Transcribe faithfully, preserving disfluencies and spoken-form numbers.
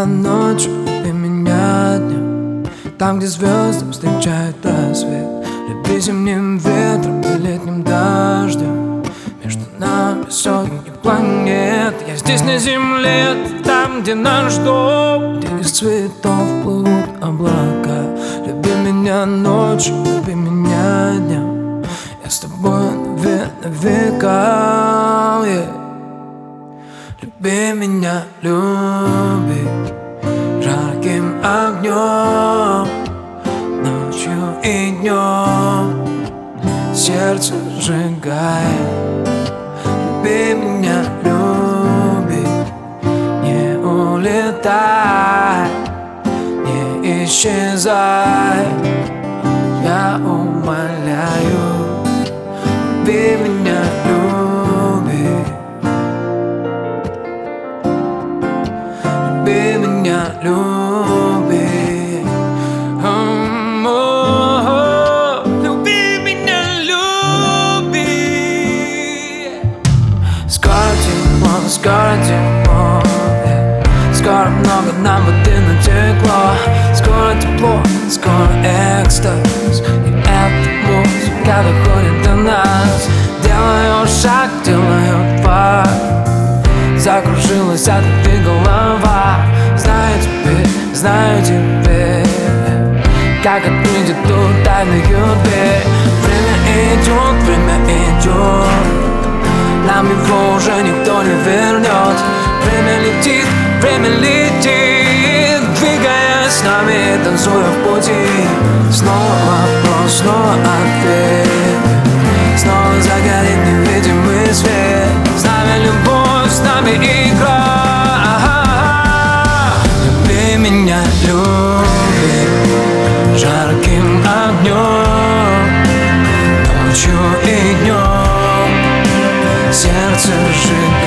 меня ночью, люби меня днем, там, где звезды встречают рассвет. Люби зимним ветром и летним дождем. Между нами сотни планет. Я здесь на земле, там, где нас ждут, где из цветов плывут облака. Люби меня ночью, люби меня днем, я с тобой на века, yeah. Люби меня, люби жарким огнем, ночью и днем сердце сжигай. Люби меня, люби, не улетай, не исчезай, я умоляю. Люби меня, люби, люби меня, люби, um, oh, oh. Люби меня, люби. Скоро тепло, скоро тепло, yeah. Скоро много нам воды натекло. Скоро тепло, скоро экстаз, и эта музыка доходит до нас. Делаю шаг, делаю два, закружилась от этой голова. Знаю теперь, знаю теперь, как открыть эту тайную дверь. Время идет, время идет, нам его уже никто не вернет. Время летит, время летит, двигаясь с нами, танцуя в пути. Снова вопрос, снова ответ, снова загорит невидимый свет. С нами любовь, с нами игра. Люби меня, люби жарким огнем, ночью и днем сердце сжигает.